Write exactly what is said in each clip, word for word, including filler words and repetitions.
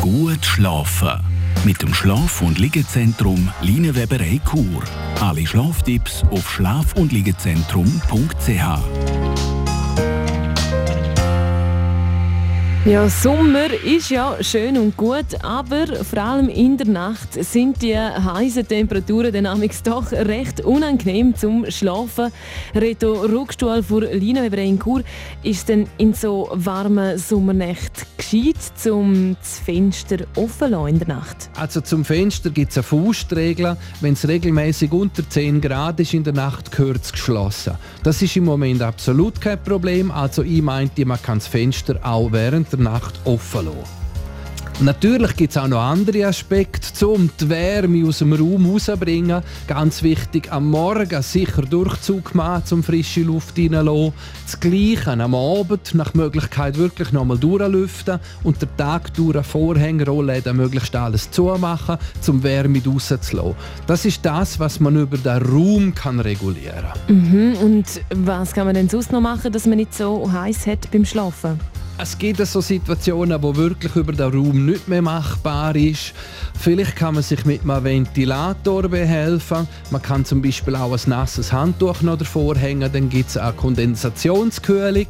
Gut schlafen. Mit dem Schlaf- und Liegezentrum Linienweberei Chur. Alle Schlaftipps auf schlaf- und liegezentrum punkt c h. Ja, Sommer ist ja schön und gut, aber vor allem in der Nacht sind die heißen Temperaturen dann amigs doch recht unangenehm zum Schlafen. Reto Ruckstuhl von Linienweberei in Chur, ist es denn in so warmen Sommernächten gescheit, zum das Fenster offen zu lassen in der Nacht? Also zum Fenster gibt es eine Faustregel. Wenn es regelmäßig unter zehn Grad ist in der Nacht, gehört es geschlossen. Das ist im Moment absolut kein Problem. Also ich meinte, man kann das Fenster auch während der Nacht offen lassen. Natürlich gibt es auch noch andere Aspekte, um die Wärme aus dem Raum rauszubringen. Ganz wichtig, am Morgen sicher Durchzug machen, um frische Luft reinzulassen. Das Gleiche am Abend, nach Möglichkeit wirklich noch einmal durchlüften und den Tag durch Vorhänge, Rollläden möglichst alles zumachen, um Wärme rauszulassen. Das ist das, was man über den Raum kann regulieren kann. Mhm. Und was kann man denn sonst noch machen, dass man nicht so heiß hat beim Schlafen? Es gibt so Situationen, wo wirklich über den Raum nicht mehr machbar ist. Vielleicht kann man sich mit einem Ventilator behelfen. Man kann zum Beispiel auch ein nasses Handtuch noch davor hängen, dann gibt es eine Kondensationskühlung.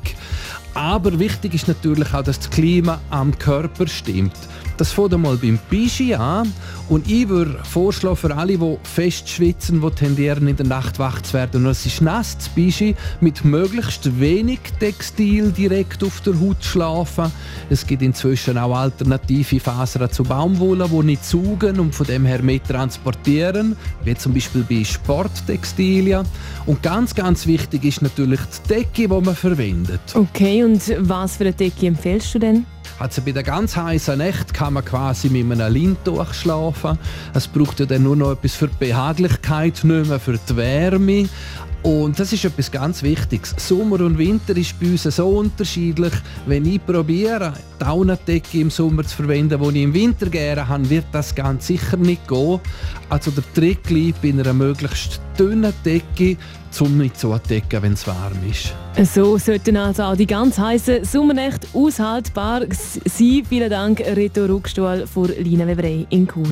Aber wichtig ist natürlich auch, dass das Klima am Körper stimmt. Das fängt einmal beim Pischi an. Und ich würde vorschlagen, für alle, die fest schwitzen, die tendieren, in der Nacht wach zu werden. Und es ist nass, das Pischi mit möglichst wenig Textil direkt auf der Haut schlafen. Es gibt inzwischen auch alternative Fasern zu Baumwolle, die nicht saugen und von dem her mehr transportieren, wie zum Beispiel bei Sporttextilien. Und ganz, ganz wichtig ist natürlich die Decke, die man verwendet. Okay, und was für eine Decke empfiehlst du denn? Also bei den ganz heißen Nächten kann man quasi mit einem Leintuch schlafen. Es braucht ja dann nur noch etwas für die Behaglichkeit, nicht mehr für die Wärme. Und das ist etwas ganz Wichtiges. Sommer und Winter ist bei uns so unterschiedlich. Wenn ich probiere, die Daunendecke im Sommer zu verwenden, die ich im Winter gerne habe, wird das ganz sicher nicht gehen. Also der Trick liegt bei einer möglichst dünnen Decke, um nicht zu decken, wenn es warm ist. So sollten also auch die ganz heißen Sommernächte aushaltbar sein. Vielen Dank, Reto Ruckstuhl von Linienweberei in Chur.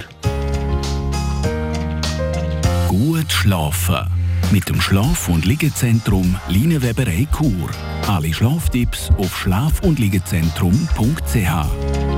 Gut schlafen. Mit dem Schlaf- und Liegezentrum Linienweberei Chur. Alle Schlaftipps auf schlaf- und liegezentrum punkt c h.